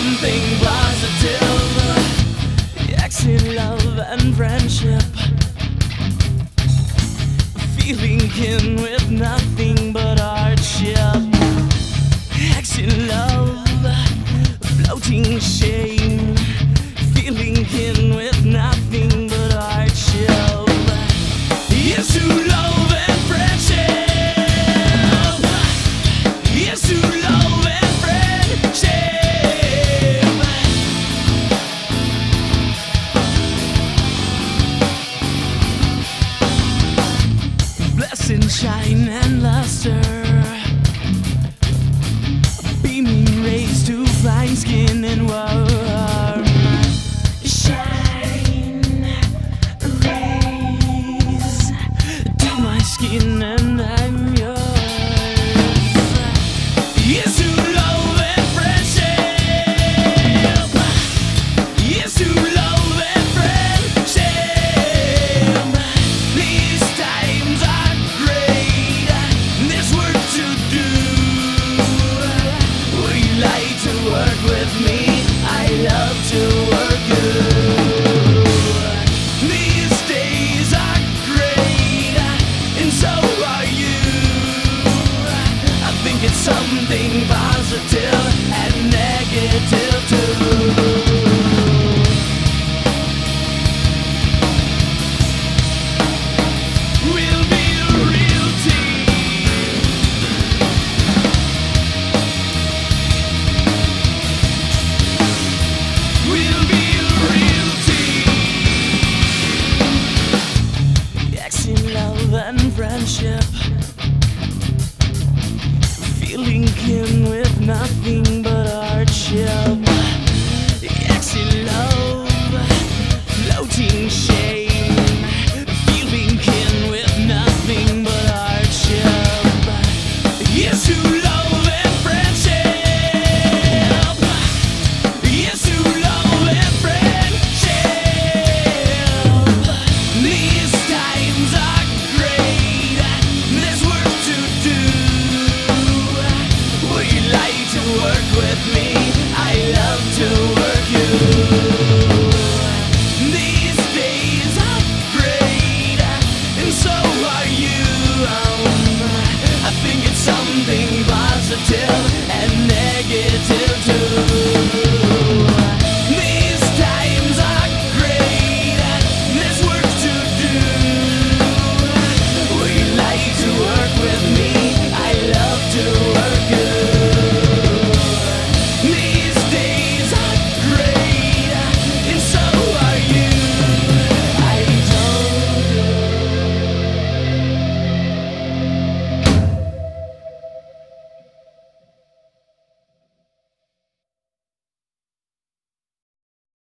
something positive. Exit love and friendship. Feeling kin with nothing but hardship. Exit love, floating shame. Feeling kin with nothing but hardship. Yes to love and friendship. Yes to love and friendship. Blessing, shine and luster. Beaming rays to fine skin and warm. Skin and I'm yours. Yes to love and friendship. Yes to love and friendship. These times are great. There's work to do. Would you like to work with me? I love to work you. It's something positive and negative too. We'll be a real team. We'll be a real team. Exit love and friendship. Feeling kin with nothing but hardship. Exit love, floating shame. Feeling kin with nothing but hardship. Yes to love and friendship. Yes to love and friendship. These times are great. There's work to do. Work with me, I love to work you. These days are great, and so are you. I think it's something positive.